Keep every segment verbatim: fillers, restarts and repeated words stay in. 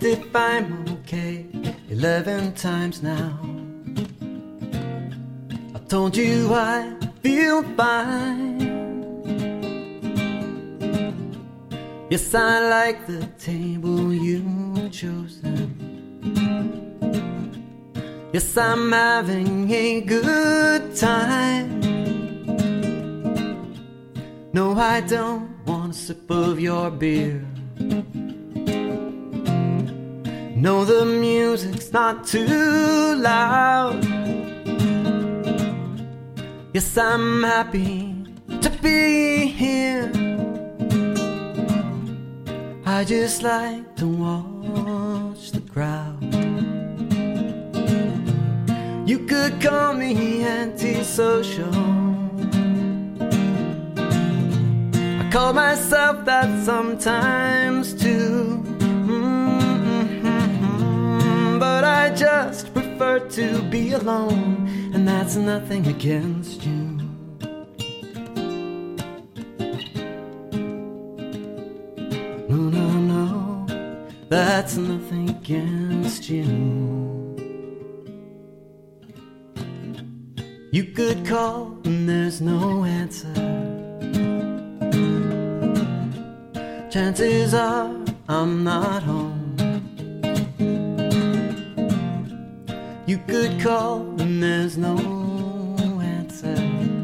if I'm okay eleven times now. I told you I feel fine. Yes, I like the table you've chosen. Yes, I'm having a good time. No, I don't want a sip of your beer. No, the music's not too loud. Yes, I'm happy to be here. I just like to watch the crowd. You could call me antisocial. I call myself that sometimes too. Mm-hmm. But I just prefer to be alone, and that's nothing against you. No, no, no, that's nothing against you. You could call and there's no answer. Chances are I'm not home. You could call and there's no answer.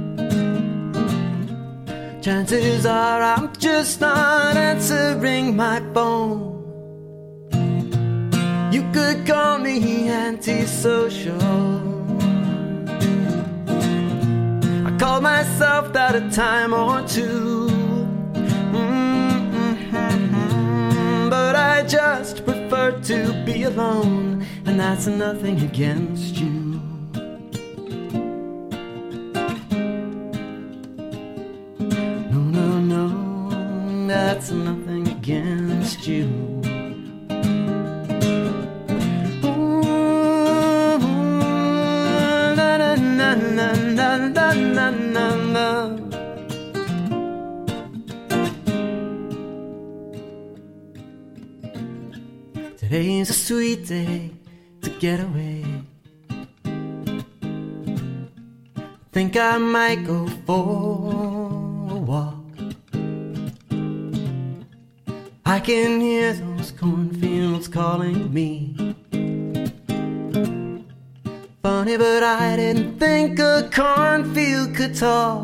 Chances are I'm just not answering my phone. You could call me antisocial. I call myself that a time or two. Mm-hmm. But I just prefer to be alone, and that's nothing against you. No, no, no, that's nothing against you. Today's a sweet day to get away. Think I might go for a walk. I can hear those cornfields calling me. Funny, but I didn't think a cornfield could talk.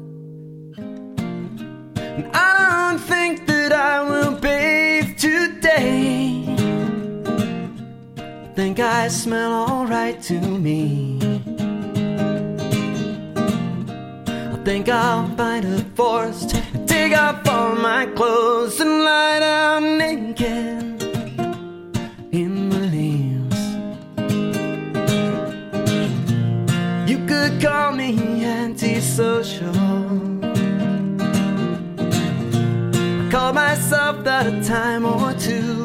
And I don't think that I will bathe today. Think I smell alright to me. I think I'll find a forest and take off all my clothes and lie down naked in the leaves. You could call me antisocial. I call myself that a time or two.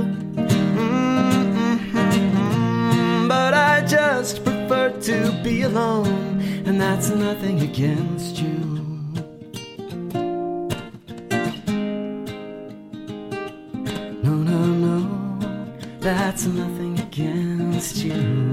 But I just prefer to be alone, and that's nothing against you. No, no, no, that's nothing against you.